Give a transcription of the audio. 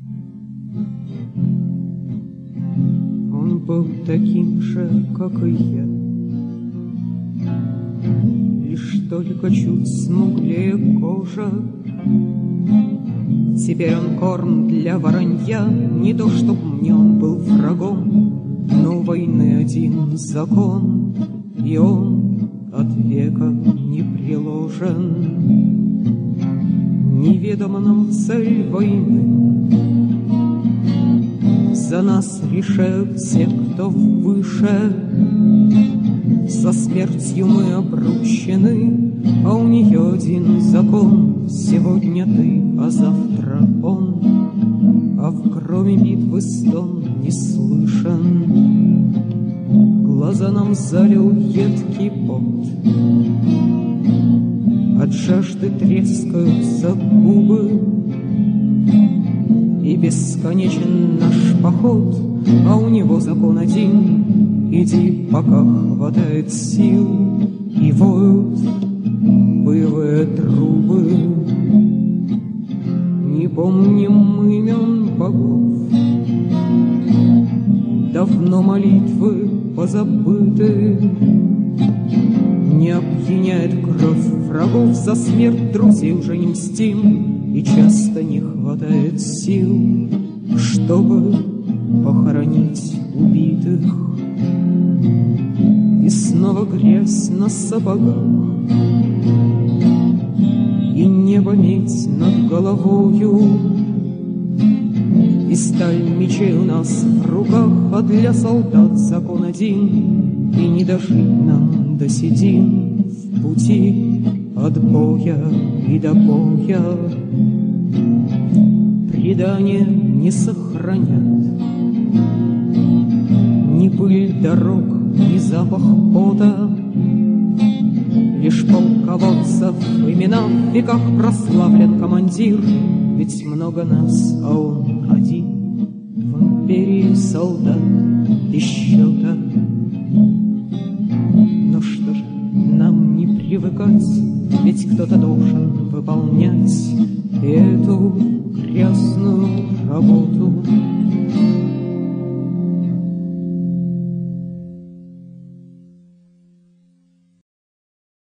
Он был таким же, как и я, лишь только чуть смуглее кожа. Теперь он корм для воронья, не то чтоб мне он был врагом, но у войны один закон, и он от века не приложен. Неведома нам цель войны, за нас решают те, кто выше. Со смертью мы обручены, а у нее один закон: сегодня ты, а завтра он, а в громе битвы стон не слышен. Глаза нам залил едкий пот, от жажды трескаются губы, и бесконечен наш поход, а у него закон один: иди, пока хватает сил, и воют боевые трубы. Не помним имен богов, давно молитвы позабыты. Не опьяняет кровь врагов, за смерть друзей уже не мстим, и часто не хватает сил, чтобы похоронить убитых. И снова грязь на сапогах, и небо медь над головою, и сталь мечей у нас в руках, а для солдат закон один, и не дожить нам до седин в пути от боя и до боя. Предания не сохранят ни пыль дорог, ни запах пота, лишь полководцев имена в веках прославлен командир. Ведь много нас, а он один, в империи солдат без счета. Но что же, нам не привыкать, ведь кто-то должен выполнять эту грязную работу.